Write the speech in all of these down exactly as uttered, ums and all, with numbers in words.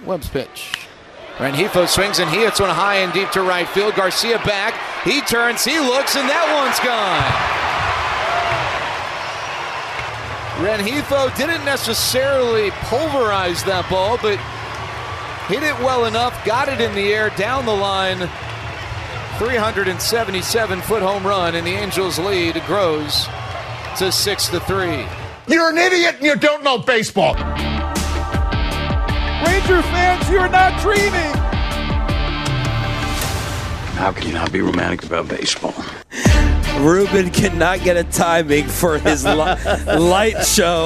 Webb's pitch. Rengifo swings and he hits one high and deep to right field. Garcia back. He turns, he looks, and that one's gone. Rengifo didn't necessarily pulverize that ball, but hit it well enough, got it in the air, down the line. three hundred seventy-seven foot home run, and the Angels' lead grows to six to three. You're an idiot and you don't know baseball. Ranger fans, you're not dreaming. How can you not be romantic about baseball? Ruben cannot get a timing for his li- light show.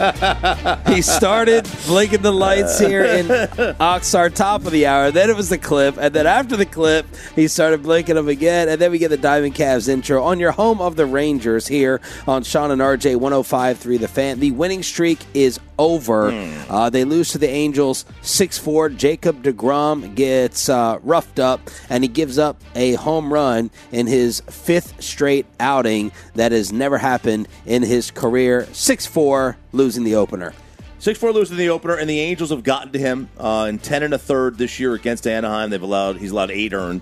He started blinking the lights here in Oxnard, top of the hour. Then it was the clip. And then after the clip, he started blinking them again. And then we get the Diamond Cavs intro on your home of the Rangers here on Sean and R J one oh five point three The Fan. The winning streak is over. Mm. Uh, they lose to the Angels six four. Jacob deGrom gets uh, roughed up, and he gives up a home run in his fifth straight outing. That has never happened in his career. six four, losing the opener. six four losing the opener, and the Angels have gotten to him uh, in ten and a third this year against Anaheim. They've allowed He's allowed eight earned.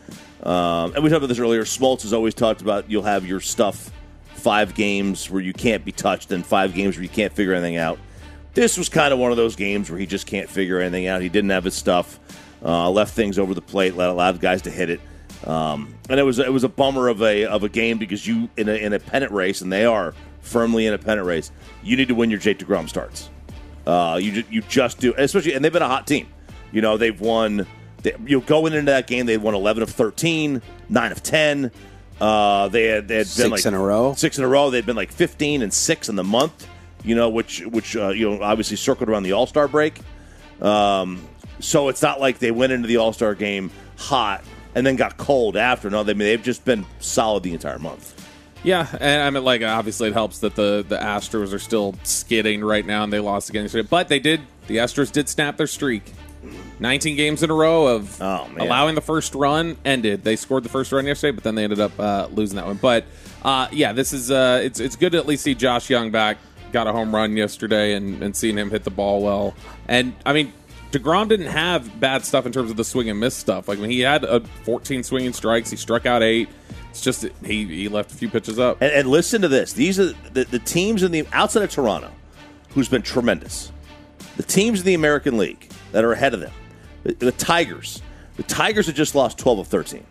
Um, and we talked about this earlier. Smoltz has always talked about you'll have your stuff five games where you can't be touched and five games where you can't figure anything out. This was kind of one of those games where he just can't figure anything out. He didn't have his stuff, uh, left things over the plate, let allowed guys to hit it, um, and it was it was a bummer of a of a game because you in a in a pennant race, and they are firmly in a pennant race. You need to win your Jake deGrom starts. Uh, you just, you just do, especially, and they've been a hot team. You know they've won. They, you know, going into that game, they won eleven of thirteen, nine of ten. Uh, they had they had six been like in a row. Six in a row. They'd been like fifteen and six in the month. You know, which which uh, you know obviously circled around the All-Star break. Um, so it's not like they went into the All-Star game hot and then got cold after. No, they I mean, they've just been solid the entire month. Yeah, and I mean, like obviously it helps that the the Astros are still skidding right now, and they lost again yesterday. But they did. The Astros did snap their streak. nineteen games in a row of oh, man. allowing the first run ended. They scored the first run yesterday, but then they ended up uh, losing that one. But uh, yeah, this is uh, it's it's good to at least see Josh Young back. Got a home run yesterday, and, and seeing him hit the ball well. And, I mean, DeGrom didn't have bad stuff in terms of the swing and miss stuff. Like, when he had a fourteen swinging strikes, he struck out eight. It's just he, he left a few pitches up. And, and listen to this. These are the, the teams in the outside of Toronto who's been tremendous. The teams in the American League that are ahead of them. The, the Tigers. The Tigers have just lost twelve of thirteen.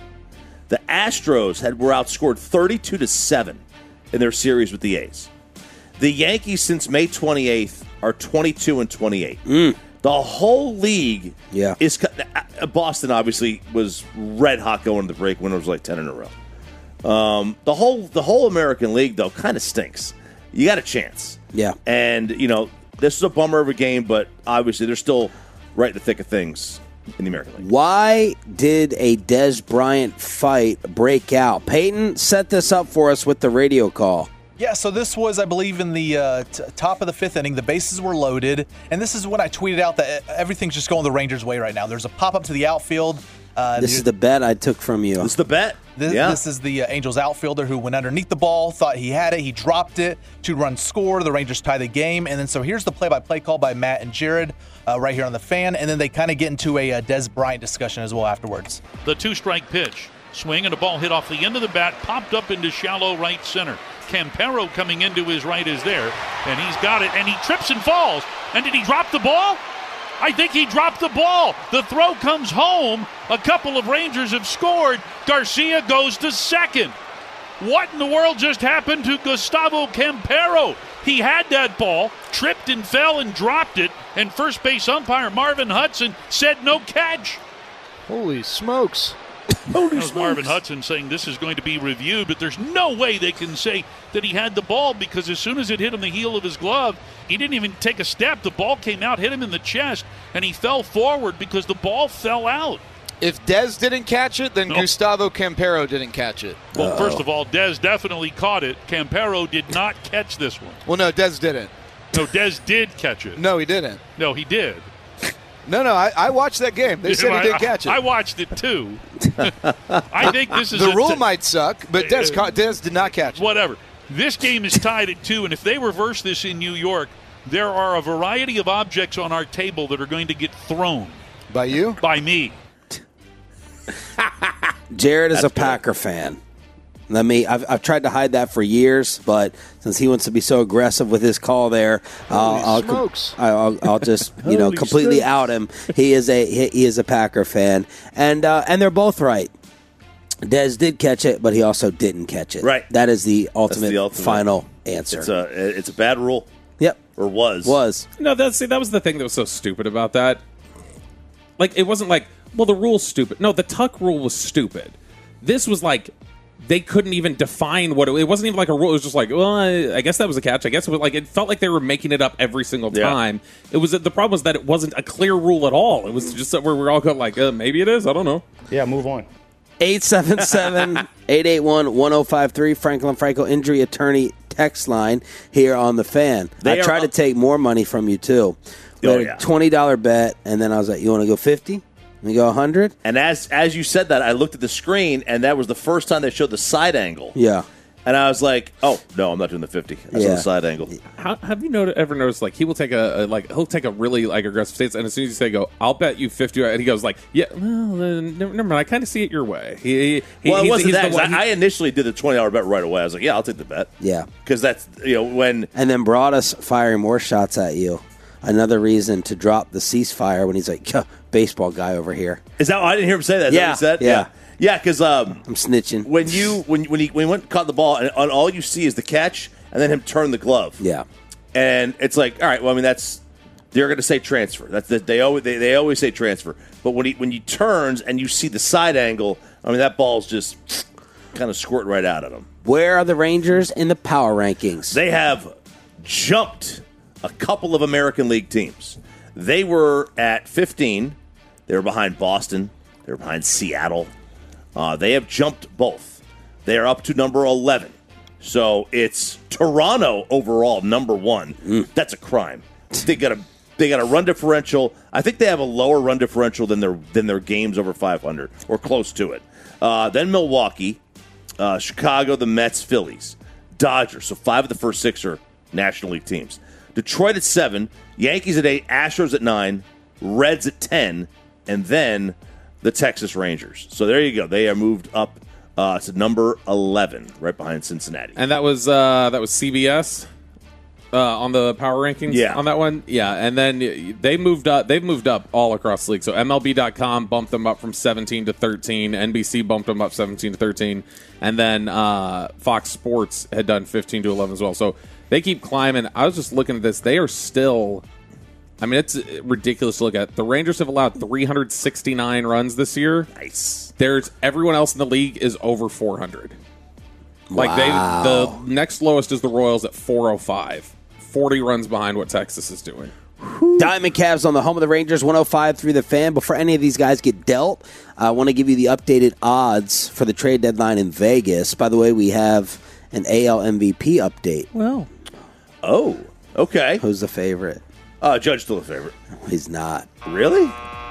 The Astros had were outscored thirty-two to seven in their series with the A's. The Yankees, since May twenty-eighth, are twenty-two and twenty-eight. Mm. The whole league yeah. is – Boston, obviously, was red hot going to the break when it was like ten in a row. Um, the whole the whole American League, though, kind of stinks. You got a chance. Yeah. And, you know, this is a bummer of a game, but obviously they're still right in the thick of things in the American League. Why did a Dez Bryant fight break out? Peyton set this up for us with the radio call. Yeah, so this was, I believe, in the uh, t- top of the fifth inning. The bases were loaded, and this is when I tweeted out that everything's just going the Rangers' way right now. There's a pop-up to the outfield. Uh, this is the bet I took from you. This is the bet? This, yeah. this is the uh, Angels outfielder who went underneath the ball, thought he had it, he dropped it, two-run score, the Rangers tie the game, and then so here's the play-by-play call by Matt and Jared uh, right here on the Fan, and then they kind of get into a uh, Dez Bryant discussion as well afterwards. The two-strike pitch, swing and a ball hit off the end of the bat, popped up into shallow right center. Campero coming into his right is there, and he's got it, and he trips and falls. And did he drop the ball? I think he dropped the ball. The throw comes home. A couple of Rangers have scored. Garcia goes to second. What in the world just happened to Gustavo Campero? He had that ball, tripped and fell and dropped it, and first base umpire Marvin Hudson said no catch. Holy smokes. That was Marvin Hudson saying this is going to be reviewed, but there's no way they can say that he had the ball because as soon as it hit him the heel of his glove, he didn't even take a step. The ball came out, hit him in the chest, and he fell forward because the ball fell out. If Dez didn't catch it, then nope. Gustavo Campero didn't catch it. Well, Uh-oh. First of all, Dez definitely caught it. Campero did not catch this one. Well, no, Dez didn't. No, Dez did catch it. No, he didn't. No, he did. No, no, I, I watched that game. They said he did catch it. I, I watched it, too. I think this is The a rule t- might suck, but Dez, ca- Dez did not catch it. Whatever. This game is tied at two, and if they reverse this in New York, there are a variety of objects on our table that are going to get thrown. By you? By me. Jared is That's a Packer good. fan. Let me. I've, I've tried to hide that for years, but since he wants to be so aggressive with his call there, I'll, I'll, smokes. I'll, I'll just you know Holy completely smokes. out him. He is a he, he is a Packer fan, and uh, and they're both right. Dez did catch it, but he also didn't catch it. Right. That is the ultimate, the ultimate. final answer. It's a it's a bad rule, yep. or was Was. No, that's see, that was the thing that was so stupid about that. Like, it wasn't like, well, the rule's stupid. No, the tuck rule was stupid. This was like, they couldn't even define what it, it wasn't even like a rule. It was just like, well, I, I guess that was a catch. I guess it was like, it felt like they were making it up every single Yeah. time. It was the problem was that it wasn't a clear rule at all. It was just where we were all going like, uh, maybe it is. I don't know. Yeah, move on. eight seven seven, eight eight one, one oh five three, Franklin Franco Injury Attorney text line here on the Fan. They I are tried to up- take more money from you, too. We Oh, had a yeah. twenty dollars bet, and then I was like, you want to go fifty? We go one hundred? And as as you said that, I looked at the screen, and that was the first time they showed the side angle. Yeah. And I was like, "Oh no, I'm not doing the fifty. I saw Yeah. the side angle." How, have you noticed, ever noticed like he will take a, a like he'll take a really like aggressive stance, and as soon as you say go, I'll bet you fifty, and he goes like, yeah, well, uh, never, never mind, I kind of see it your way. He, he, Well, it he's- wasn't he's that. the 'Cause one- I, I initially did the twenty dollar bet right away. I was like, "Yeah, I'll take the bet." Yeah. Because that's you know when And then brought us firing more shots at you. Another reason to drop the ceasefire when he's like, "Yuh, baseball guy over here. is that I didn't hear him say that. Is that Yeah, what he said? yeah. yeah. Because um, I'm snitching. when you when when he when he went and caught the ball, and, and all you see is the catch, and then him turn the glove. Yeah. And it's like, all right, well, I mean, that's they're going to say transfer. That's the, they always they, they always say transfer. But when he when he turns and you see the side angle, I mean, that ball's just kind of squirting right out of him. Where are the Rangers in the power rankings? They have jumped a couple of American League teams. They were at fifteen. They were behind Boston. They were behind Seattle. Uh, they have jumped both. They are up to number eleven. So it's Toronto overall, number one. That's a crime. They got a they got a run differential. I think they have a lower run differential than their than their games over five hundred or close to it. Uh, then Milwaukee, uh, Chicago, the Mets, Phillies, Dodgers. So five of the first six are National League teams. Detroit at seven, Yankees at eight, Astros at nine, Reds at ten, and then the Texas Rangers. So there you go. They are moved up uh, to number eleven, right behind Cincinnati. and that was uh, that was C B S uh, on the power rankings. Yeah. on that one, yeah. And then they moved up. They've moved up all across the league. So M L B dot com bumped them up from seventeen to thirteen. N B C bumped them up seventeen to thirteen, and then uh, Fox Sports had done fifteen to eleven as well. So they keep climbing. I was just looking at this. They are still. I mean, it's ridiculous to look at. The Rangers have allowed three hundred sixty-nine runs this year. Nice. There's everyone else in the league is over four hundred. Like they, the next lowest is the Royals at four oh five, forty runs behind what Texas is doing. Diamond Cavs on the home of the Rangers, one oh five through the Fan. Before any of these guys get dealt, I want to give you the updated odds for the trade deadline in Vegas. By the way, we have an A L M V P update. Well, Oh, okay. Who's the favorite? Uh, Judge still a favorite. He's not. Really?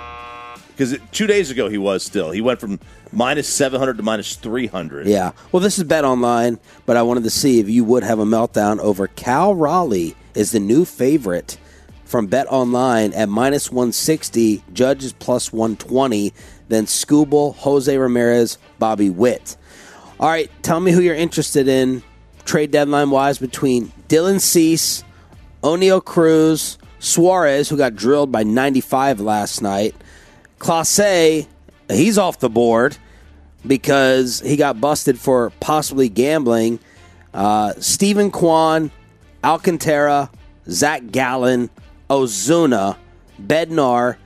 Because two days ago he was still. He went from minus seven hundred to minus three hundred. Yeah. Well, this is Bet Online, but I wanted to see if you would have a meltdown over Cal Raleigh is the new favorite from Bet Online at minus one sixty. Judge is plus one twenty. Then Scooble, Jose Ramirez, Bobby Witt. All right, tell me who you're interested in trade deadline wise between Dylan Cease, O'Neal Cruz, Suarez, who got drilled by ninety-five last night. Clase, he's off the board because he got busted for possibly gambling. Uh, Stephen Kwan, Alcantara, Zach Gallen, Ozuna, Bednar,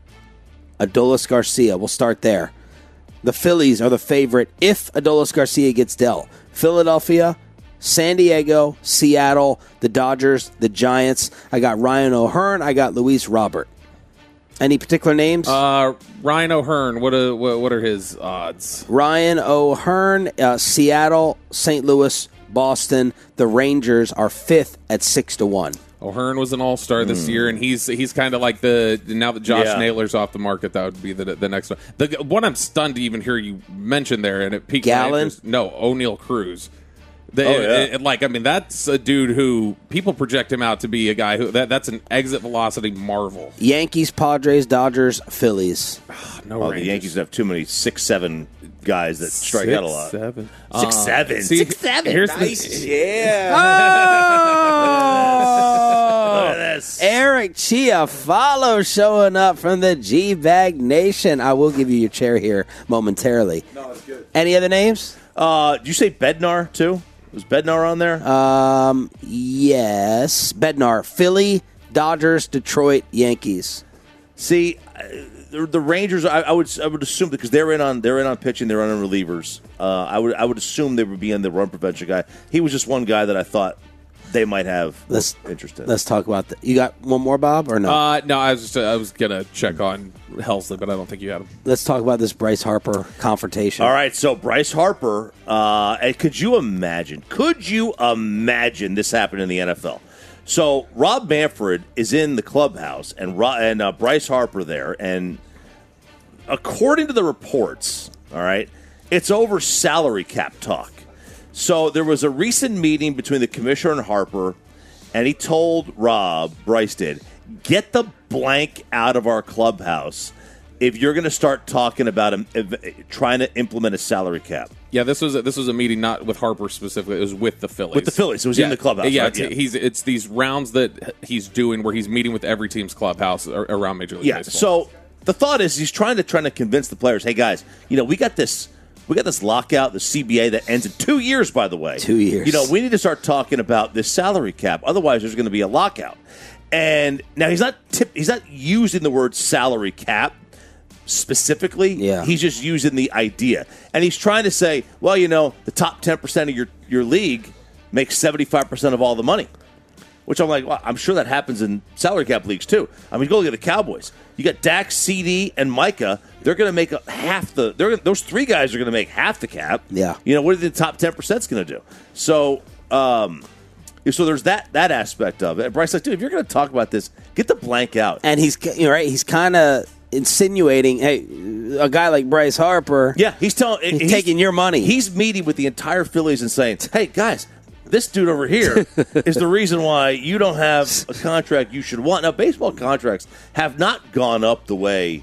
Adolis Garcia. We'll start there. The Phillies are the favorite if Adolis Garcia gets dealt. Philadelphia, San Diego, Seattle, the Dodgers, the Giants. I got Ryan O'Hearn. I got Luis Robert. Any particular names? uh, Ryan O'Hearn. What are what, what are his odds? Ryan O'Hearn, uh, Seattle, Saint Louis, Boston. The Rangers are fifth at six to one. O'Hearn was an All Star this year, and he's he's kind of like the now that Josh Yeah. Naylor's off the market, that would be the the next one. The one I'm stunned to even hear you mention there, and it piqued my Gallen? interest. No, O'Neal Cruz. They, Oh, yeah. it- it- like, I mean, that's a dude who people project him out to be a guy who that, that's an exit velocity marvel. Yankees, Padres, Dodgers, Phillies. No, Oh, the Rangers. Yankees have too many six seven guys that strike Six, out a lot. Seven. Six Uh, seven. see, Six seven. Here's Nice. the, Yeah. Oh! Look at this. Eric Chiafalo showing up from the G-Bag Nation. I will give you your chair here momentarily. No, it's good. Any other names? Uh, did you say Bednar too? Was Bednar on there? Um, yes. Bednar, Philly, Dodgers, Detroit, Yankees. See, uh, the, the Rangers. I, I would I would assume because they're in on they're in on pitching, they're in on relievers. Uh, I would I would assume they would be in the run prevention guy. He was just one guy that I thought they might have Let's interest in. Let's talk about that. You got one more, Bob, or no? uh, no, I was just, I was gonna check on Helsley, but I don't think you had him. Let's talk about this Bryce Harper confrontation. All right, so Bryce Harper, uh, and could you imagine? Could you imagine this happened in the N F L? So Rob Manfred is in the clubhouse, and Ro- and uh, Bryce Harper there, and according to the reports, all right, it's over salary cap talk. So there was a recent meeting between the commissioner and Harper, and he told Rob, Bryce did, get the blank out of our clubhouse if you're going to start talking about um, ev- trying to implement a salary cap. Yeah, this was a, this was a meeting not with Harper specifically. It was with the Phillies. With the Phillies. It was yeah. in the clubhouse, Yeah, right? it's, Yeah. he's it's these rounds that he's doing where he's meeting with every team's clubhouse ar- around Major League Yeah. Baseball. So the thought is he's trying to trying to convince the players, hey guys, you know we got this we got this lockout, the C B A that ends in two years. By the way, Two years. You know we need to start talking about this salary cap. Otherwise, there's going to be a lockout. And now he's not tip, he's not using the word salary cap specifically. Yeah. He's just using the idea, and he's trying to say, well, you know, the top ten percent of your your league makes seventy-five percent of all the money. Which I'm like, well, I'm sure that happens in salary cap leagues too. I mean, go look at the Cowboys. You got Dak, C D, and Micah. They're going to make up half the. They're those three guys are going to make half the cap. Yeah. You know what are the top ten percent going to do? So, um, so there's that that aspect of it. And Bryce's like, dude, if you're going to talk about this, get the blank out. And he's you know, right. He's kind of insinuating, hey, a guy like Bryce Harper. Yeah, he's telling, he's taking your money. He's meeting with the entire Phillies and saying, hey guys. This dude over here is the reason why you don't have a contract you should want. Now, baseball contracts have not gone up the way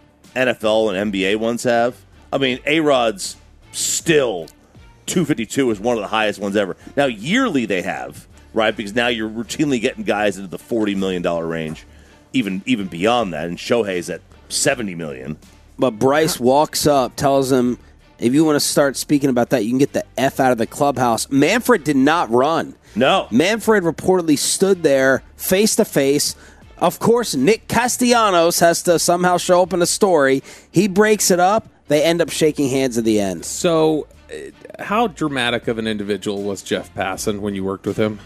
N F L and N B A ones have. I mean, A-Rod's still two fifty-two is one of the highest ones ever. Now, yearly they have, right? Because now you're routinely getting guys into the forty million dollars range, even even beyond that. And Shohei's at seventy million dollars. But Bryce walks up, tells him, if you want to start speaking about that, you can get the F out of the clubhouse. Manfred did not run. No. Manfred reportedly stood there face to face. Of course, Nick Castellanos has to somehow show up in the story. He breaks it up. They end up shaking hands at the end. So, uh, how dramatic of an individual was Jeff Passan when you worked with him?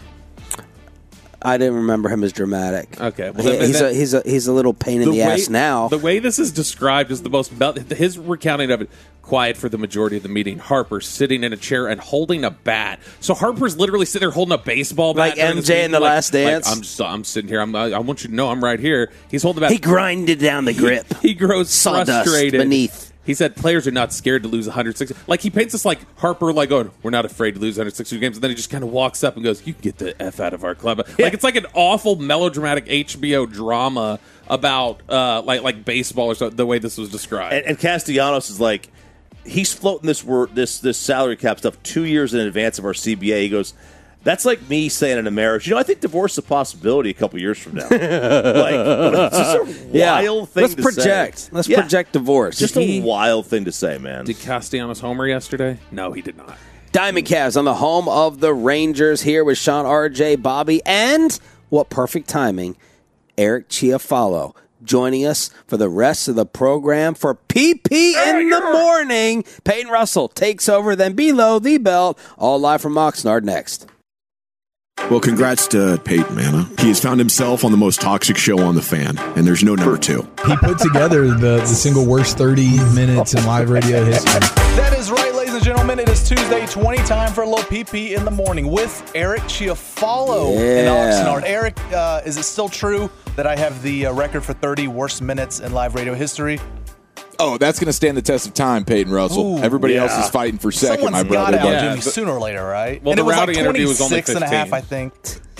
I didn't remember him as dramatic. Okay, well, He- then- he's then- a he's a he's a little pain in the, way, ass now. The way this is described is the most his recounting of it. Quiet for the majority of the meeting. Harper sitting in a chair and holding a bat. So Harper's literally sitting there holding a baseball bat, Like during M this J meeting. in The Like- Last Dance? Like, I'm just, I'm sitting here. I'm, I want you to know I'm right here. He's holding the bat. He grinded down the grip. He, he grows Sawdust frustrated beneath. He said players are not scared to lose one hundred sixty. Like he paints us like Harper, like going, we're not afraid to lose one hundred sixty games, and then he just kind of walks up and goes, "You can get the f out of our club." Yeah. Like it's like an awful melodramatic H B O drama about uh, like like baseball or something. The way this was described. And, and Castellanos is like, he's floating this word, this this salary cap stuff two years in advance of our C B A. He goes, that's like me saying in a marriage, you know, I think divorce is a possibility a couple years from now. like, it's just a Yeah. wild thing Let's to project. say. Let's Yeah. project divorce. Just a wild thing to say, man. Did Castellanos homer yesterday? No, he did not. Diamond Cavs on the home of the Rangers here with Sean, R J, Bobby, and what perfect timing, Eric Chiafalo joining us for the rest of the program for P P in the morning. Peyton Russell takes over, then Below the Belt, all live from Oxnard next. Well, congrats to Peyton Manna. He has found himself on the most toxic show on the Fan, and there's no number two. He put together the, the single worst thirty minutes in live radio history. That is right, ladies and gentlemen. It is Tuesday, twenty time for a little P P in the morning with Eric Chiafalo in Yeah. Oxnard. Eric, uh, is it still true that I have the uh, record for thirty worst minutes in live radio history? Oh, that's going to stand the test of time, Peyton Russell. Ooh, Everybody yeah. else is fighting for second, Someone's my brother. got to but- outdo Yeah, me but- sooner or later, right? Well, and the it was like routing interview was only twenty-six and a half, I fifteen.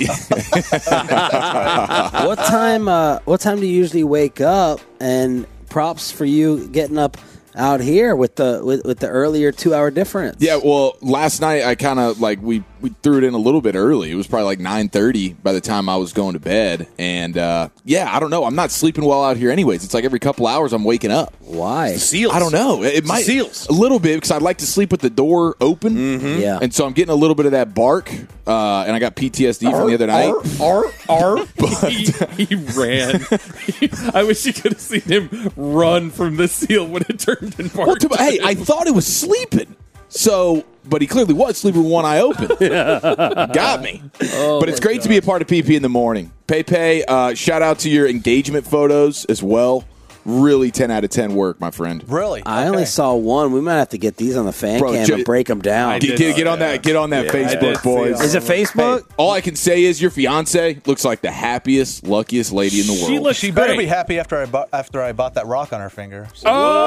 think. What time? Uh, what time do you usually wake up? And props for you getting up out here with the with, with the earlier two hour difference. Yeah, well, last night I kind of like we, we threw it in a little bit early. It was probably like nine thirty by the time I was going to bed, and uh, yeah, I don't know. I'm not sleeping well out here, anyways. It's like every couple hours I'm waking up. Why? Seals. I don't know. It, it might Seals. a little bit because I like to sleep with the door open. Mm-hmm. Yeah. And so I'm getting a little bit of that bark, uh, and I got P T S D from the other night. R, R, R. he, he ran. I wish you could have seen him run from the seal when it turned and Well, barked. to- hey, I thought it was sleeping. So, but he clearly was sleeping with one eye open. Got me. but it's great to be a part of P P in the morning. Pepe, uh, shout out to your engagement photos as well. Really ten out of ten work, my friend. Really? I only saw one. We might have to get these on the fan Bro, cam ju- and break them down. Get, get, get on that. Get on that I did Facebook, see boys. Is it Facebook? Hey, all I can say is your fiance looks like the happiest, luckiest lady in the world. She looks She better great. be happy after I bought after I bought that rock on her finger. So-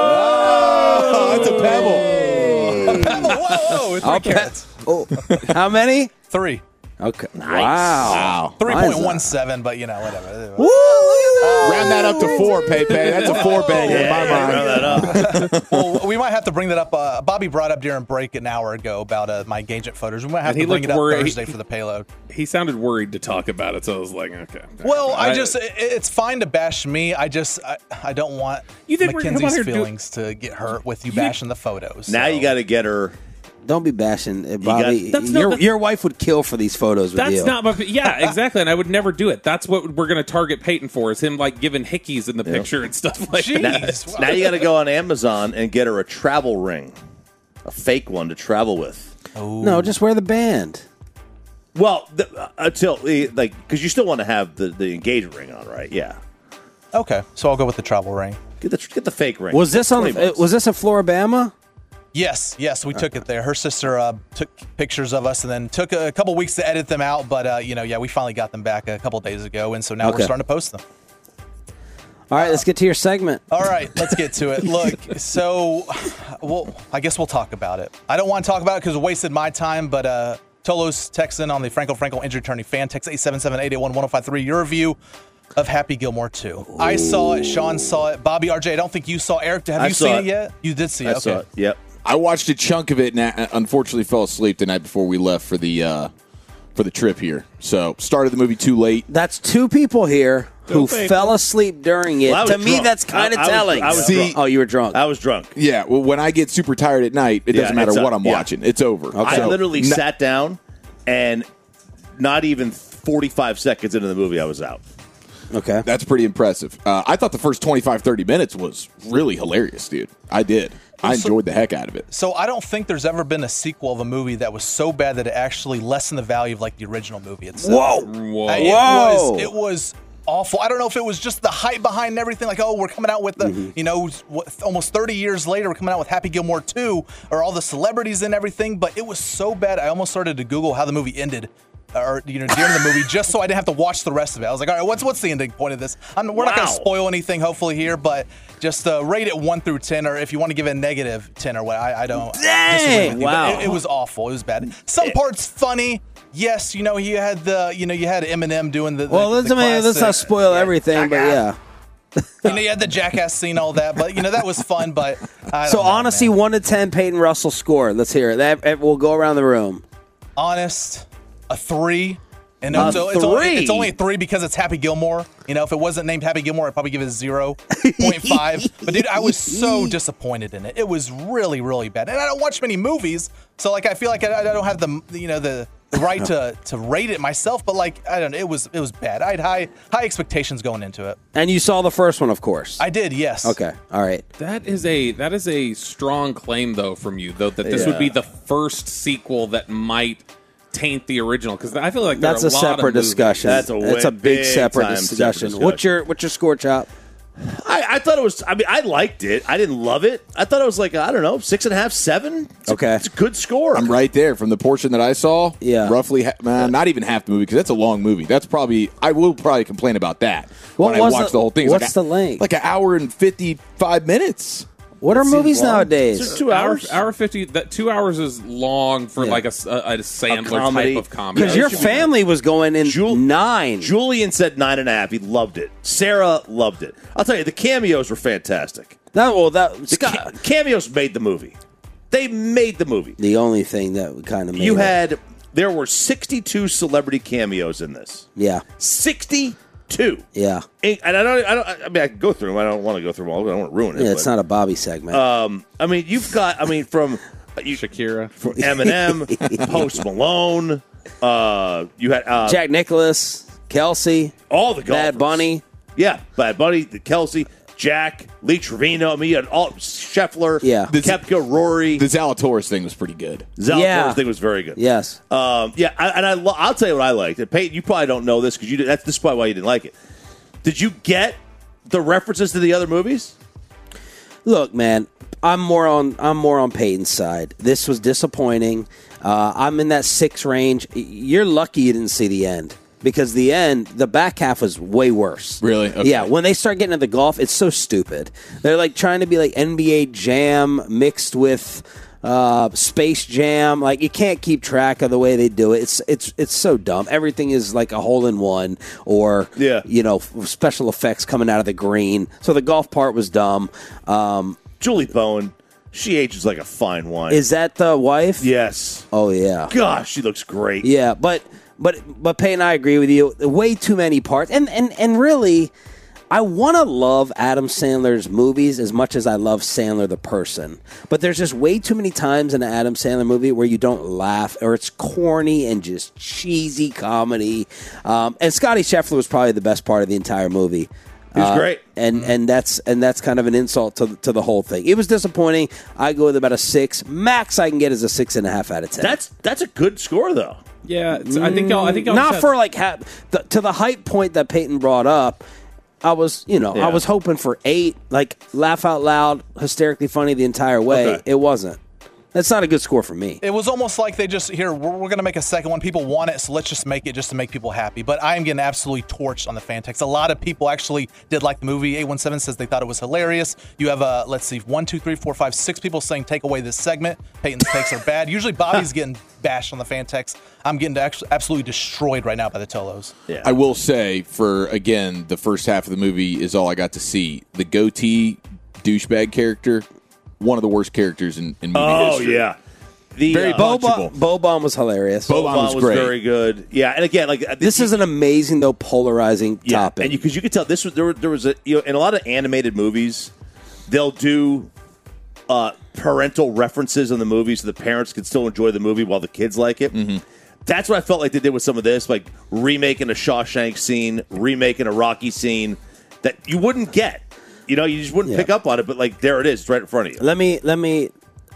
Oh, that's a pebble. Whoa, I'll three bet- carats. Oh, how many? Three. Okay. Wow. Wow. Three Mine's point one seven, but you know, whatever. Round that up to four, Pepe. That's a four banger in my mind. Round that up. Well, we might have to bring that up. Uh, Bobby brought up during break an hour ago about uh, my engagement photos. We might have And he to bring it looked up worried. Thursday for the payload. He sounded worried to talk about it, so I was like, okay. Well, I just, it, it's fine to bash me. I just, I, I don't want You think we're gonna come out Mackenzie's here and do- feelings to get hurt with you bashing the photos. Now so. you got to get her. Don't be bashing uh, Bobby. got- That's not your the- your wife would kill for these photos with That's you. not my. Yeah, exactly. And I would never do it. That's what we're going to target Peyton for, is him like giving hickeys in the picture and stuff like Jeez. that. Now you got to go on Amazon and get her a travel ring, a fake one to travel with. No, just wear the band. Well, the, uh, until eh, like because you still want to have the, the engagement ring on, right? Yeah. Okay, so I'll go with the travel ring. Get the get the fake ring. Was this on? twenty Uh, bucks. was this in Floribama? Yes, yes, we took it there. Her sister uh, took pictures of us and then took a couple weeks to edit them out. But, uh, you know, yeah, we finally got them back a couple days ago. And so now Okay. we're starting to post them. All right, let's get to your segment. All right, let's get to it. Look, so, well, I guess we'll talk about it. I don't want to talk about it because it wasted my time, but uh, Tolos texts in on the Franco Franco Injury Attorney fan. Text eight seven seven, eight eight one, one oh five three. Your review of Happy Gilmore two. I saw it. Sean saw it. Bobby, R J, I don't think you saw. Eric, have I you saw seen it. it. yet? You did see it. I Okay. saw it. Yep. I watched a chunk of it and I unfortunately fell asleep the night before we left for the uh, for the trip here. So started the movie too late. That's two people here who faithful. fell asleep during it. Well, I was to me, drunk. that's kind of I- I was- telling. I was See- drunk. Oh, you were drunk. I was drunk. Yeah, well, when I get super tired at night, it Yeah, doesn't matter it's what a- I'm yeah. watching. It's over. I So, literally n- sat down, and not even forty-five seconds into the movie, I was out. Okay. That's pretty impressive. Uh, I thought the first twenty-five, thirty minutes was really hilarious, dude. I did. I So- enjoyed the heck out of it. So I don't think there's ever been a sequel of a movie that was so bad that it actually lessened the value of like the original movie itself. Whoa. Whoa. Uh, It Whoa. was it was awful. I don't know if it was just the hype behind everything. Like, oh, we're coming out with the, Mm-hmm. you know, what, almost thirty years later, we're coming out with Happy Gilmore two, or all the celebrities and everything. But it was so bad, I almost started to Google how the movie ended. Or you know, during the movie, just so I didn't have to watch the rest of it. I was like, all right, what's what's the ending point of this? I'm, we're not going to Wow. spoil anything, hopefully here, but just uh, rate it one through ten, or if you want to give it a negative ten or what, I, I don't Dang! disagree with you, but Wow. It, it was awful. It was bad. Some parts funny. Yes, you know, you had the, you know, you had Eminem doing the. the Well, let's, the I mean, let's not classic- spoil everything, but yeah. You know, you had the jackass scene, all that, but you know that was fun. But I don't So, know, honesty, man. one to ten, Peyton Russell score. Let's hear it. That, that- we'll go around the room. honest, a three. And A so it's, only, three? it's only a three because it's Happy Gilmore. You know, if it wasn't named Happy Gilmore, I'd probably give it a zero point five. But dude, I was so disappointed in it. It was really, really bad. And I don't watch many movies, so like I feel like I, I don't have the you know the, the right to to rate it myself. But like I don't know, it was it was bad. I had high high expectations going into it. And you saw the first one, of course. I did, yes. Okay. All right. That is a that is a strong claim though from you though that this Yeah. would be the first sequel that might taint the original because I feel like there That's are a a lot separate of movies- discussion. That's a That's a way- big big separate time discussion. separate What's your what's your score, Chop? I, I thought it was. I mean, I liked it. I didn't love it. I thought it was like I don't know, six and a half, seven. It's a- Okay. it's a good score. I'm right there from the portion that I saw. Yeah. roughly, ha- man, not even half the movie because that's a long movie. That's probably I will probably complain about that What when was I watch the- the whole thing. It's what's like the a, length? Like an hour and fifty-five minutes. What are It seems movies long. nowadays? Is it two hours? Hour, hour fifty. That two hours is long for Yeah. like a, a, a Sandler comedy. type of comedy. Because your family was going in Jul- nine. Julian said nine and a half. He loved it. Sarah loved it. I'll tell you, the cameos were fantastic. That well, that The Scott. ca- cameos made the movie. They made the movie. The only thing that kind of made You it. had there were sixty-two celebrity cameos in this. yeah, sixty-two. yeah, And I don't. I don't. I mean, I can go through them. I don't want to go through them all. I don't want to ruin it. yeah. It's but, not a Bobby segment. Um, I mean, you've got. I mean, from you, Shakira. from Eminem, Post Malone. Uh, you had uh, Jack Nicholas, Kelsey, all the golfers. Bad Bunny. Yeah, Bad Bunny, the Kelsey, Jack, Lee Trevino. I mean, you had all Scheffler. Yeah. the Koepka, Rory. The Zalatoris thing was pretty good. Zalatoris Yeah. thing was very good. Yes. Um, yeah, I, and I lo- I'll tell you what I liked. And Peyton, you probably don't know this because you did, that's this is probably why you didn't like it. Did you get the references to the other movies? Look, man, I'm more on I'm more on Peyton's side. This was disappointing. Uh, I'm in that six range. You're lucky you didn't see the end. Because the end, the back half was way worse. Really? Okay. Yeah, when they start getting into golf, it's so stupid. They're like trying to be like N B A Jam mixed with uh, Space Jam. Like you can't keep track of the way they do it. It's it's it's so dumb. Everything is like a hole in one or Yeah. you know special effects coming out of the green. So the golf part was dumb. Um, Julie Bowen, she ages like a fine wine. is that the wife? yes. Oh yeah. Gosh, she looks great. Yeah, but but but Peyton, I agree with you. Way too many parts, and and and really, I want to love Adam Sandler's movies as much as I love Sandler the person. But there's just way too many times in an Adam Sandler movie where you don't laugh, or it's corny and just cheesy comedy. Um, and Scotty Scheffler was probably the best part of the entire movie. He was Uh, great. and and that's and that's kind of an insult to to the whole thing. It was disappointing. I go with about a six. Max I can get is a six and a half out of ten. That's that's a good score though. Yeah, it's, I think I'll, I think I'll not set- for like ha- the, to the hype point that Peyton brought up. I was, you know, Yeah. I was hoping for eight, like laugh out loud, hysterically funny the entire way. Okay. It wasn't. That's not a good score for me. It was almost like they just, here, we're, we're going to make a second one. People want it, so let's just make it just to make people happy. But I am getting absolutely torched on the fan text. A lot of people actually did like the movie. eight one seven says they thought it was hilarious. You have, uh, let's see, one, two, three, four, five, six people saying take away this segment. Peyton's takes are bad. Usually Bobby's getting bashed on the fan text. I'm getting actually absolutely destroyed right now by the Tolos. Yeah. I will say, for again, the first half of the movie is all I got to see. The goatee douchebag character, one of the worst characters in, in movie Oh history. yeah. The Very uh, punchable. Bo Bomb was hilarious. Bo- Boban was was, great. very good. Yeah, and again, like uh, This is an amazing, though, polarizing yeah, topic. and because you, could tell this was there. There was a you know in a lot of animated movies, they'll do uh, parental references in the movie so the parents can still enjoy the movie while the kids like it. Mm-hmm. That's what I felt like they did with some of this, like remaking a Shawshank scene, remaking a Rocky scene that you wouldn't get. You know, you just wouldn't Yeah. pick up on it, but like there it is, it's right in front of you. Let me, let me,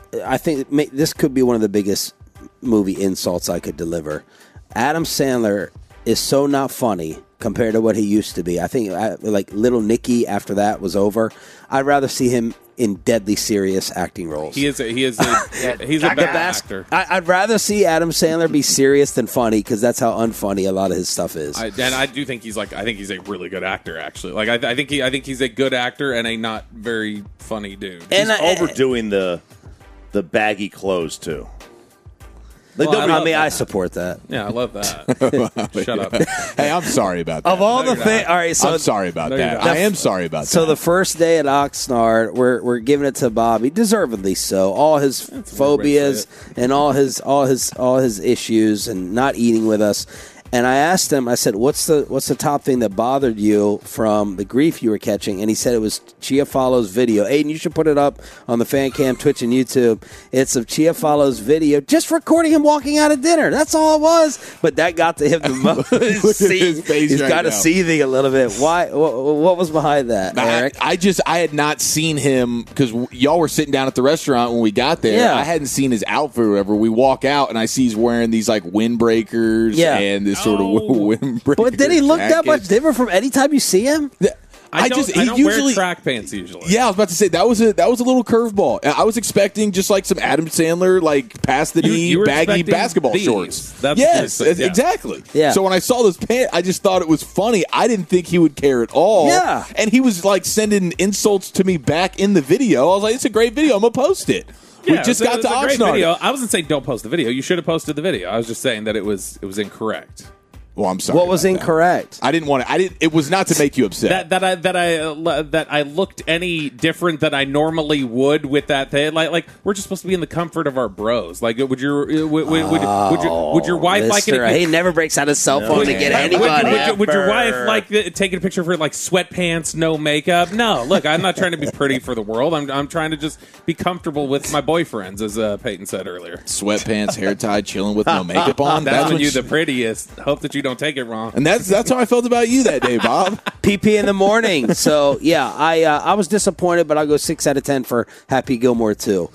I think it may, this could be one of the biggest movie insults I could deliver. Adam Sandler is so not funny compared to what he used to be. I think I, like Little Nicky after that was over. I'd rather see him in deadly serious acting roles. He is a, he is a, he's a bad actor. I, I'd rather see Adam Sandler be serious than funny because that's how unfunny a lot of his stuff is. I, and I do think he's like I think he's a really good actor actually. Like I, I think he I think he's a good actor and a not very funny dude. and He's I, overdoing the the baggy clothes too. Like, Well, nobody- I mean, I support that. Yeah, I love that. Shut up. Hey, I'm sorry about that. Of all No, the you're things, not. all right. So I'm sorry about No, you're that. not. I am sorry about So that. the first day at Oxnard, we're we're giving it to Bobby, deservedly so. All his a weird way to phobias say and all his all his all his issues and not eating with us. And I asked him, I said, "What's the what's the top thing that bothered you from the grief you were catching?" And he said it was Chiafalo's video. Aiden, you should put it up on the fan cam, Twitch, and YouTube. It's of Chiafalo's video, just recording him walking out of dinner. That's all it was. But that got to him the most. Look at his face He's right got a now. seething a little bit. Why? What, what was behind that, I, Eric? I just I had not seen him because y'all were sitting down at the restaurant when we got there. Yeah. I hadn't seen his outfit or whatever. We walk out and I see he's wearing these like windbreakers Yeah. and this sort of Oh. windbreaker. But did he look that jacket. much different from any time you see him? I, I don't, just I he don't usually wear track pants usually. Yeah, I was about to say that was a that was a little curveball. I was expecting just like some Adam Sandler like past the You- knee you were baggy expecting basketball these. shorts. That's yes, what you're saying, yeah. exactly. Yeah. So when I saw this pant, I just thought it was funny. I didn't think he would care at all. Yeah. and he was like sending insults to me back in the video. I was like, "It's a great video. I'm gonna post it." Yeah, we just it was got a- to it was a great Oxnard. video. I wasn't saying don't post the video. You should have posted the video. I was just saying that it was it was incorrect. Well, I'm sorry. What was about that. incorrect? I didn't want to. I didn't. It was not to make you upset. That that I that I uh, that I looked any different than I normally would with that thing. Like like we're just supposed to be in the comfort of our bros. Like would your would would, would, would your would your wife like Mister, it? He never breaks out his cell phone to get Would, anybody. would, would, would your wife like the, taking a picture of her like sweatpants, no makeup? No, look, I'm not trying to be pretty for the world. I'm I'm trying to just be comfortable with my boyfriends, as uh, Peyton said earlier. Sweatpants, hair tied, chilling with no makeup on. That's, when what you're she- the prettiest. Hope that you don't take it wrong. And that's that's how I felt about you that day, Bob. P P in the morning. So yeah, I uh, I was disappointed, but I'll go six out of ten for Happy Gilmore too.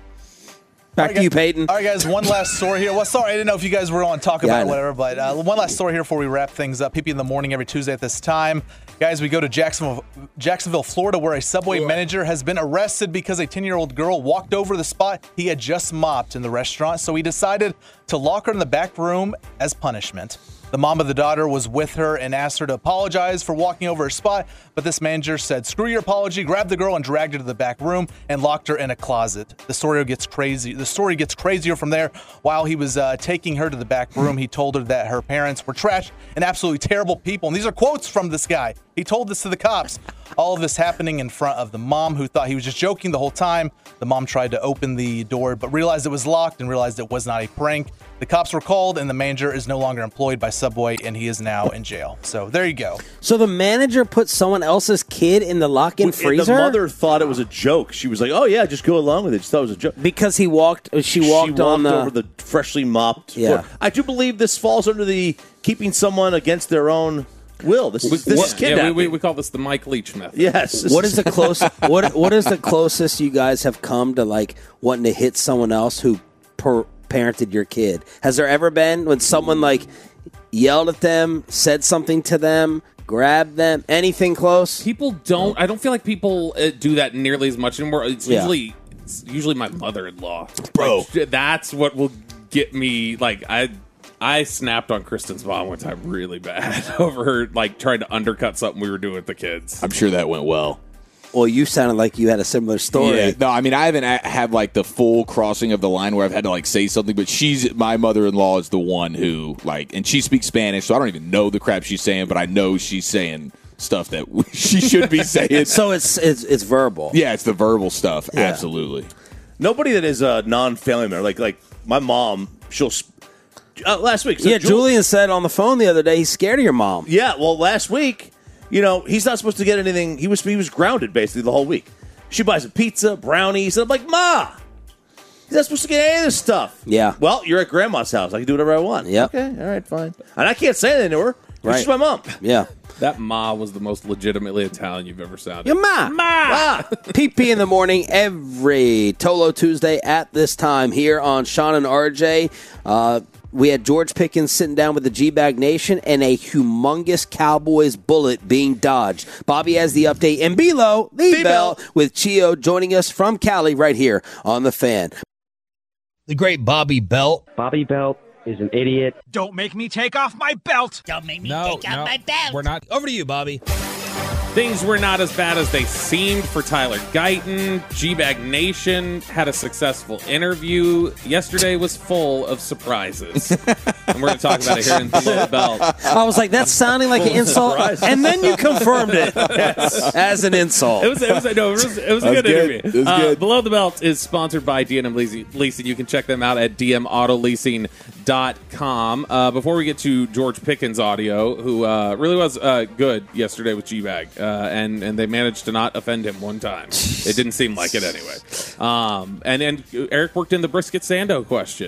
Back All to right, you, guys- Peyton. All right, guys, one last story here. Well, sorry, I didn't know if you guys were on to talk Yeah, I about it, know. whatever, but uh, one last story here before we wrap things up. P P in the morning every Tuesday at this time. Guys, we go to Jacksonville, Jacksonville, Florida, where a Subway manager has been arrested because a ten-year-old girl walked over the spot he had just mopped in the restaurant, so he decided to lock her in the back room as punishment. The mom of the daughter was with her and asked her to apologize for walking over her spot, but this manager said, screw your apology, grabbed the girl and dragged her to the back room and locked her in a closet. The story gets crazy. The story gets crazier from there. While he was uh, taking her to the back room, he told her that her parents were trash and absolutely terrible people. And these are quotes from this guy. He told this to the cops. All of this happening in front of the mom, who thought he was just joking the whole time. The mom tried to open the door, but realized it was locked and realized it was not a prank. The cops were called, and the manager is no longer employed by Subway, and he is now in jail. So there you go. So the manager put someone else's kid in the lock-in And freezer The mother thought it was a joke. She was like, "Oh yeah, just go along with it." She thought it was a joke because he walked. She walked, she on walked the. over the freshly mopped Yeah. floor. I do believe this falls under the keeping someone against their own will. This, is this is Yeah, kidnapping. we, we, we call this the Mike Leach method. Yes. this What is the close? what What is the closest you guys have come to like wanting to hit someone else who per, parented your kid? Has there ever been when someone like yelled at them, said something to them, grabbed them, anything close? People don't. I don't feel like people uh, do that nearly as much anymore. It's Yeah. usually it's usually my mother-in-law, Bro. Like, that's what will get me. Like I. I snapped on Kristen's mom one time really bad over her like trying to undercut something we were doing with the kids. I'm sure that went well. Well, you sounded like you had a similar story. Yeah, no, I mean I haven't a- had like the full crossing of the line where I've had to like say something, but she's my mother-in-law is the one who like, and she speaks Spanish, so I don't even know the crap she's saying, but I know she's saying stuff that she should be saying. So it's it's it's verbal. Yeah, it's the verbal stuff. Yeah. Absolutely. Nobody that is a non-family member, like like my mom, she'll. Sp- uh, last week, so yeah. Jul- Julian said on the phone the other day he's scared of your mom. Yeah, well, last week, you know, he's not supposed to get anything. He was he was grounded basically the whole week. She buys him pizza, brownies, and I'm like, Ma, he's not supposed to get any of this stuff. Yeah. Well, you're at grandma's house. I can do whatever I want. Yep. Okay, all right, fine. And I can't say anything to her. Right. She's my mom. Yeah. That ma was the most legitimately Italian you've ever sounded. Your ma. Ah, P P in the morning every Tolo Tuesday at this time here on Sean and R J. Uh, we had George Pickens sitting down with the G-Bag Nation and a humongous Cowboys bullet being dodged. Bobby has the update. And below, the bell with Chio joining us from Cali right here on The Fan. The great Bobby Belt. Bobby Belt is an idiot. Don't make me take off my belt. Don't make me No, take out no, my belt. we're not. Over to you, Bobby. Things were not as bad as they seemed for Tyler Guyton. G-Bag Nation had a successful interview. Yesterday was full of surprises. And we're going to talk about it here in Below the Belt. I was like, that's sounding like an insult. And then you confirmed it as an insult. It was, it was, no, it was, it was a That was good, good. interview. It was Uh, good. Below the Belt is sponsored by D and M Leasing. You can check them out at d m auto leasing dot com. Uh, before we get to George Pickens' audio, who uh, really was uh, good yesterday with G-Bag, uh, and, and they managed to not offend him one time. It didn't seem like it anyway. Um, and, and Eric worked in the Brisket Sando question.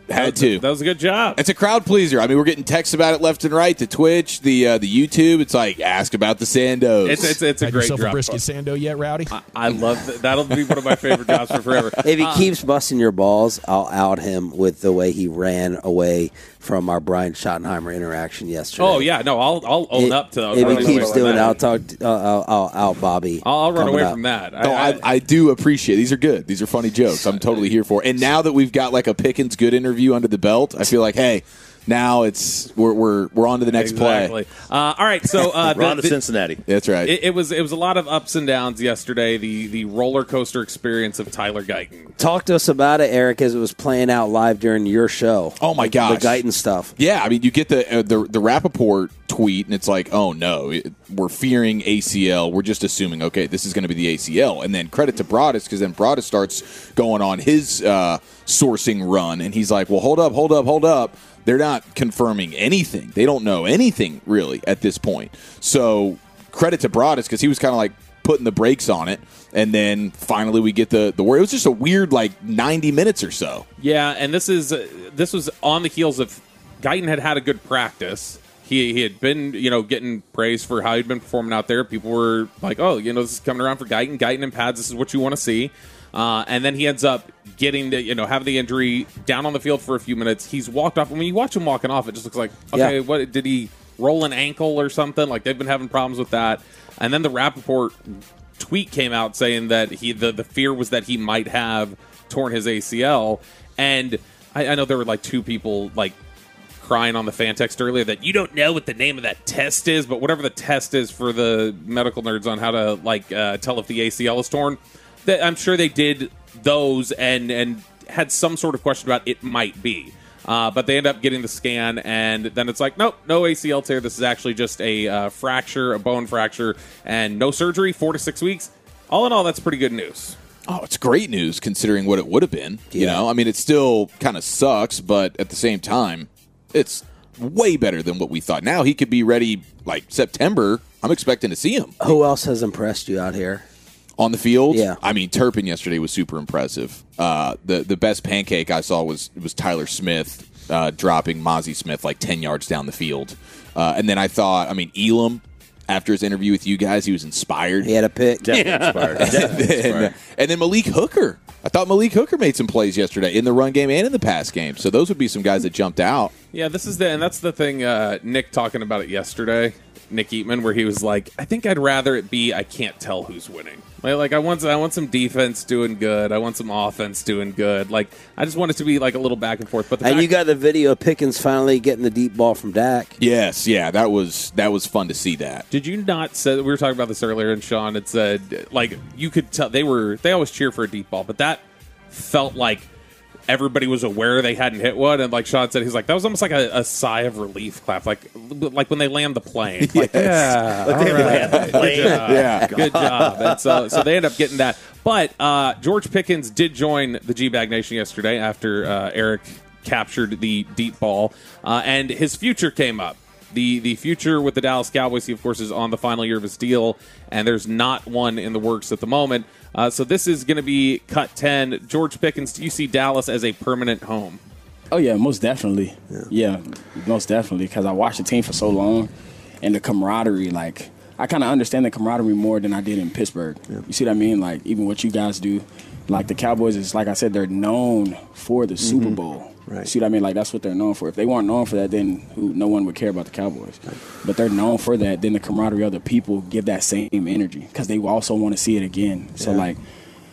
Had to. That was a good job. It's a crowd pleaser. I mean, we're getting texts about it left and right. The Twitch, the uh, the YouTube. It's like, ask about the Sandos. It's it's, it's a Had great yourself drop. a brisket Sando yet, Rowdy? I, I love that. That'll be one of my favorite drops for forever. If he Uh, keeps busting your balls, I'll out him with the way he ran away from our Brian Schottenheimer interaction yesterday. Oh yeah, no, I'll I'll own It- up to. If running he away keeps from doing it, that. I'll talk. Uh, I'll, I'll out Bobby. I'll, I'll run coming away up. from that. No, I, I do appreciate. These are good. These are funny jokes. I'm totally here for. And now that we've got like a Pickens good interview under the belt, I feel like, hey, now it's we're we're we're on to the next Exactly. play. Uh, all right, so uh, We're on the- to the- Cincinnati. That's right. It, it was it was a lot of ups and downs yesterday. The the roller coaster experience of Tyler Guyton. Talk to us about it, Eric, as it was playing out live during your show. Oh my the, gosh, the Guyton stuff. Yeah, I mean, you get the uh, the the Rappaport tweet, and it's like, oh no, it, we're fearing A C L. We're just assuming, okay, this is going to be the A C L, and then credit to Broadus because then Broadus starts going on his uh, sourcing run, and he's like, well, hold up, hold up, hold up. They're not confirming anything. They don't know anything really at this point. So credit to Broadus because he was kind of like putting the brakes on it, and then finally we get the the word. It was just a weird like ninety minutes or so. Yeah, and this is uh, this was on the heels of Guyton had had a good practice. He he had been you know getting praise for how he'd been performing out there. People were like, oh, you know, this is coming around for Guyton. Guyton and pads. This is what you want to see. Uh, and then he ends up getting the, you know, having the injury down on the field for a few minutes. He's walked off. When you watch him walking off, it just looks like, okay, Yeah. what did he roll an ankle or something? Like they've been having problems with that. And then the Rappaport tweet came out saying that he the, the fear was that he might have torn his A C L. And I, I know there were like two people like crying on the fan text earlier that you don't know what the name of that test is, but whatever the test is for the medical nerds on how to like uh, tell if the A C L is torn. That I'm sure they did those and and had some sort of question about it might be. Uh, but they end up getting the scan, and then it's like, nope, no A C L tear. This is actually just a uh, fracture, a bone fracture, and no surgery, four to six weeks. All in all, that's pretty good news. Oh, it's great news considering what it would have been. You know, I mean, it still kind of sucks, but at the same time, it's way better than what we thought. Now he could be ready like September. I'm expecting to see him. Who else has impressed you out here? On the field? Yeah. I mean, Turpin yesterday was super impressive. Uh, the the best pancake I saw was was Tyler Smith uh, dropping Mozzie Smith like ten yards down the field. Uh, and then I thought, I mean, Elam, after his interview with you guys, he was inspired. He had a pick. Definitely inspired. Definitely and, then, inspired. and then Malik Hooker. I thought Malik Hooker made some plays yesterday in the run game and in the pass game. So those would be some guys that jumped out. Yeah, this is the and that's the thing. Uh, Nick talking about it yesterday. Nick Eatman, where he was like, "I think I'd rather it be I can't tell who's winning. Like, like I want I want some defense doing good. I want some offense doing good. Like I just want it to be like a little back and forth." But the And fact- you got the video of Pickens finally getting the deep ball from Dak. Yes, yeah, that was that was fun to see that. Did you not say we were talking about this earlier? And Sean had said like you could tell they were they always cheer for a deep ball, but that felt like everybody was aware they hadn't hit one, and like Sean said, he's like that was almost like a, a sigh of relief clap, like like when they land the plane. Like, yeah, Like they all right. land the plane. Good job. Yeah. Good job. And so so they end up getting that. But uh, George Pickens did join the G-Bag Nation yesterday after uh, Eric captured the deep ball, uh, and his future came up. The the future with the Dallas Cowboys, he, of course, is on the final year of his deal, and there's not one in the works at the moment. Uh, so this is going to be cut ten. George Pickens, do you see Dallas as a permanent home? Oh, yeah, most definitely. Yeah, yeah most definitely, because I watched the team for so long, and the camaraderie, like, I kind of understand the camaraderie more than I did in Pittsburgh. Yeah. You see what I mean? Like, even what you guys do, like the Cowboys is, like I said, they're known for the Super Mm-hmm. Bowl. Right. See what I mean? Like, that's what they're known for. If they weren't known for that, then who, no one would care about the Cowboys. Right. But they're known for that. Then the camaraderie of the people give that same energy because they also want to see it again. So, Yeah. like,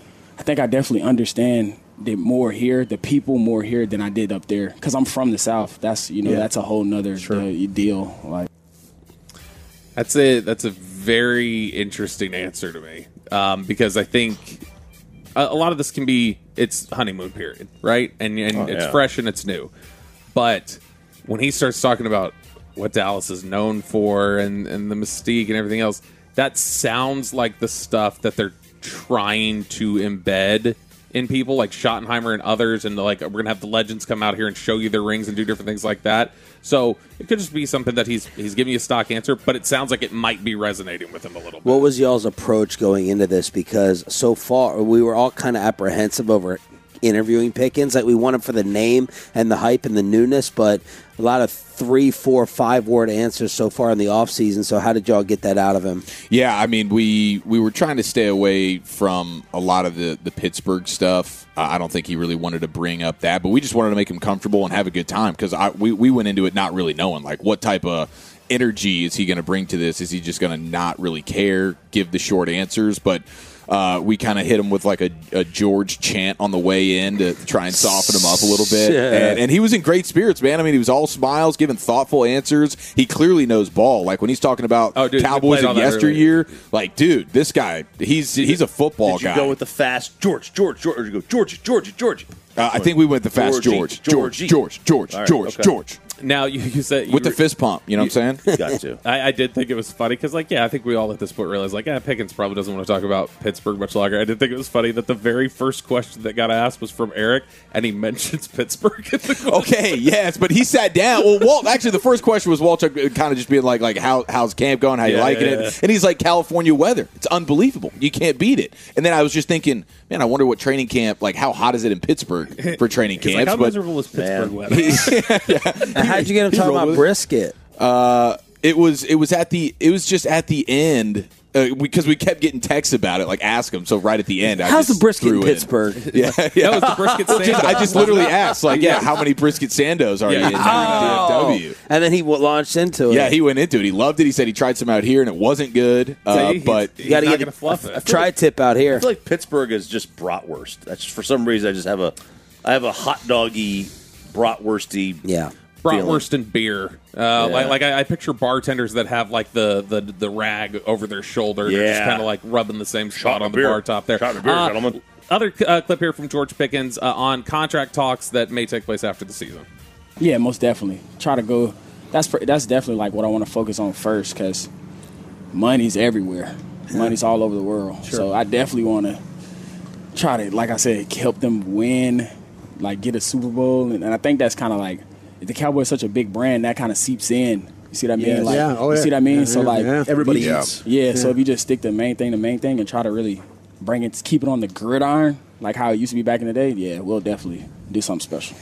I think I definitely understand the more here, the people more here than I did up there because I'm from the South. That's, you know, Yeah. that's a whole nother uh, deal. Like, That's a that's a very interesting answer to me um, because I think a, a lot of this can be it's honeymoon period, right? And and Oh, it's yeah. fresh and it's new. But when he starts talking about what Dallas is known for and, and the mystique and everything else, that sounds like the stuff that they're trying to embed in people like Schottenheimer and others, and like we're gonna have the legends come out here and show you their rings and do different things like that. So it could just be something that he's he's giving you a stock answer, but it sounds like it might be resonating with him a little bit. What was y'all's approach going into this? Because so far we were all kind of apprehensive over interviewing Pickens. Like we want him for the name and the hype and the newness, but a lot of three, four, five word answers so far in the offseason. So how did y'all get that out of him? Yeah, I mean, we we were trying to stay away from a lot of the, the Pittsburgh stuff. Uh, I don't think he really wanted to bring up that, but we just wanted to make him comfortable and have a good time because we, we went into it not really knowing, like, what type of energy is he going to bring to this? Is he just going to not really care, give the short answers? But uh, we kind of hit him with like a, a George chant on the way in to try and soften him up a little bit. And, and he was in great spirits, man. I mean, he was all smiles, giving thoughtful answers. He clearly knows ball. Like when he's talking about oh, dude, Cowboys of yesteryear, like, dude, this guy, he's he's a football Did you guy. go with the fast George, George, George, or did you go George, George, George? Uh, I think we went the fast George, George, George, George, All right, George, okay. George. Now you, you said you with the were- fist pump, you know what I'm saying? Got to. I, I did think it was funny because, like, yeah, I think we all at this point realized, like, yeah, Pickens probably doesn't want to talk about Pittsburgh much longer. I did think it was funny that the very first question that got asked was from Eric, and he mentions Pittsburgh. In the question. Okay, yes, but he sat down. Well, Walt, actually, the first question was Walt kind of just being like, like, how how's camp going? How you Yeah, liking yeah, it? yeah. And he's like, California weather. It's unbelievable. You can't beat it. And then I was just thinking, man, I wonder what training camp, like, how hot is it in Pittsburgh for training He's camps? like, how but miserable is Pittsburgh Man. weather? How'd you get him he talking rolled about with it. brisket? Uh, it was it was at the it was just at the end. Uh, because we kept getting texts about it, like ask him. So right at the end, I How's just the brisket threw in in. Pittsburgh? Yeah, yeah. That was the brisket sando. I just literally asked, like, yeah, how many brisket sandos are Yeah. you in Oh. D F W? And then he w- launched into it. Yeah, he went into it. He loved it. He said he tried some out here and it wasn't good. Uh, See, but he's, You gotta he's not get going to fluff it. a tri-tip out I here. feel like Pittsburgh is just bratwurst. That's just, for some reason I just have a I have a hot doggy bratwursty. Yeah. Bratwurst and beer. Uh, Like, like I, I picture bartenders that have like the, the, the rag over their shoulder. They're just Yeah. kind of like rubbing the same spot Shot on of the beer. bar top there. Shot of beer, Uh, gentlemen. Other uh, clip here from George Pickens uh, on contract talks that may take place after the season. Yeah, most definitely. Try to go. That's pr- that's definitely like what I want to focus on first because money's everywhere. Money's all over the world. So I definitely want to try to, like I said, help them win, like get a Super Bowl, and, and I think that's kind of like the Cowboys are such a big brand that kind of seeps in. You see what I mean? Yes. Like, Yeah. Oh, you yeah. see what I mean? Yeah, so yeah, like yeah. Everybody yeah. eats. Yeah, so Yeah. if you just stick to the main thing, the main thing, and try to really bring it, keep it on the gridiron, like how it used to be back in the day, yeah, we'll definitely do something special.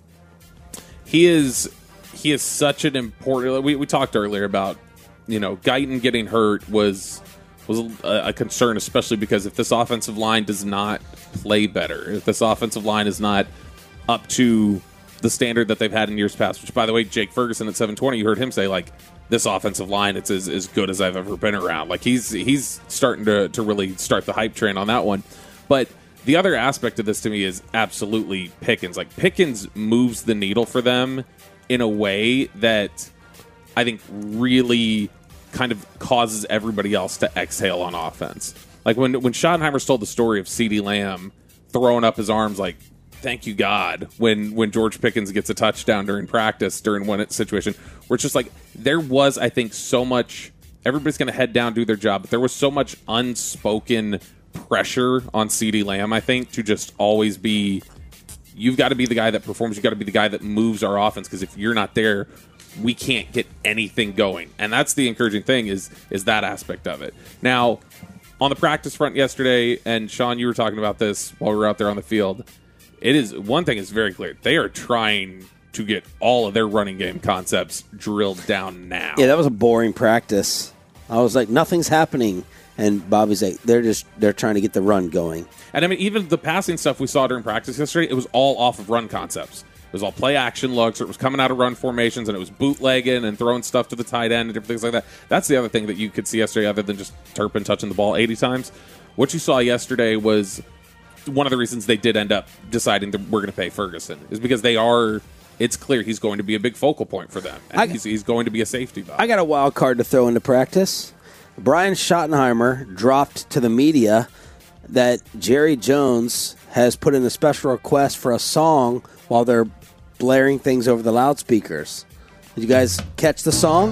He is he is such an important. We, we talked earlier about, you know, Guyton getting hurt was was a, a concern, especially because if this offensive line does not play better, if this offensive line is not up to the standard that they've had in years past, which, by the way, Jake Ferguson at seven twenty, you heard him say, like, this offensive line, it's as, as good as I've ever been around. Like, he's he's starting to, to really start the hype train on that one. But the other aspect of this to me is absolutely Pickens. Like, Pickens moves the needle for them in a way that I think really kind of causes everybody else to exhale on offense. Like, when, when Schottenheimer's told the story of CeeDee Lamb throwing up his arms like, thank you, God, when when George Pickens gets a touchdown during practice, during one situation, where it's just like, there was, I think, so much, everybody's going to head down, do their job, but there was so much unspoken pressure on CeeDee Lamb, I think, to just always be, you've got to be the guy that performs, you've got to be the guy that moves our offense, because if you're not there, we can't get anything going. And that's the encouraging thing, is is that aspect of it. Now, on the practice front yesterday, and Sean, you were talking about this while we were out there on the field, it is one thing is very clear. They are trying to get all of their running game concepts drilled down now. Yeah, that was a boring practice. I was like, nothing's happening. And Bobby's like, they're just they're trying to get the run going. And I mean, even the passing stuff we saw during practice yesterday, it was all off of run concepts. It was all play action looks, or it was coming out of run formations, and it was bootlegging and throwing stuff to the tight end and different things like that. That's the other thing that you could see yesterday, other than just Turpin touching the ball eighty times. What you saw yesterday was one of the reasons they did end up deciding that we're going to pay Ferguson, is because they are, it's clear he's going to be a big focal point for them. And I- he's, he's going to be a safety valve. I got a wild card to throw into practice. Brian Schottenheimer dropped to the media that Jerry Jones has put in a special request for a song while they're blaring things over the loudspeakers. Did you guys catch the song?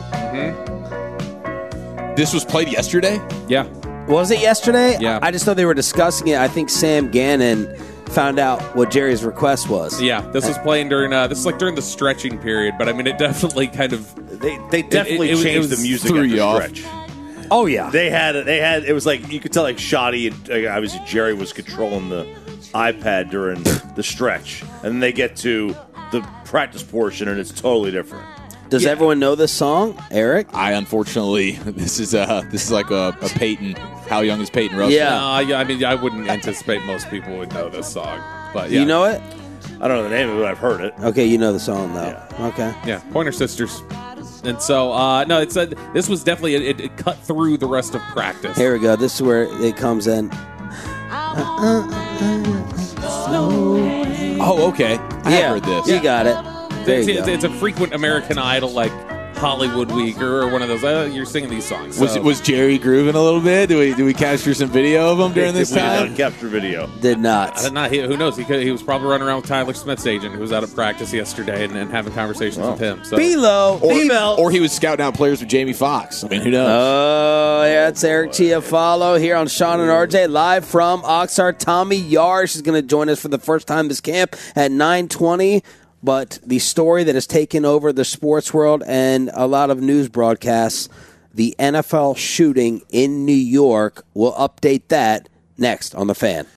This was played yesterday? Yeah. Was it yesterday? Yeah. I just thought they were discussing it. I think Sam Gannon found out what Jerry's request was. Yeah, this was playing during, uh, this is like during the stretching period, but I mean, it definitely kind of, They they definitely it- it was- it changed was the music threw at the you off. stretch. Oh yeah, they had they had it was like you could tell like Shoddy and uh, obviously Jerry was controlling the iPad during the stretch, and then they get to the practice portion and it's totally different. Does yeah. everyone know this song, Eric? I unfortunately this is uh this is like a, a Peyton. How young is Peyton Russell? Yeah, no, I, I mean I wouldn't anticipate most people would know this song, but yeah. You know it? I don't know the name of it, but I've heard it. Okay, you know the song though. Yeah. Okay. Yeah, Pointer Sisters. And so, uh, no, it's a, this was definitely, it, it cut through the rest of practice. Here we go. This is where it comes in. Oh, okay. I yeah, have heard this. You got it. There it's, you it's, go. it's a frequent American Idol, like Hollywood Week or one of those. Uh, you're singing these songs. Was so. was Jerry grooving a little bit? Do we do we capture some video of him during this we time? Did not capture video. Did not. I did not. He, who knows? He could, he was probably running around with Tyler Smith's agent, who was out at practice yesterday and, and having conversations Oh. with him. So. B-Lo. Or, B-Lo. or he was scouting out players with Jamie Foxx. I mean, who knows? Oh, yeah, it's Eric Chiafalo here on Sean and R J, live from Oxnard. Tommy Yarsh is going to join us for the first time this camp at nine twenty. But the story that has taken over the sports world and a lot of news broadcasts, the N F L shooting in New York, we'll update that next on The Fan.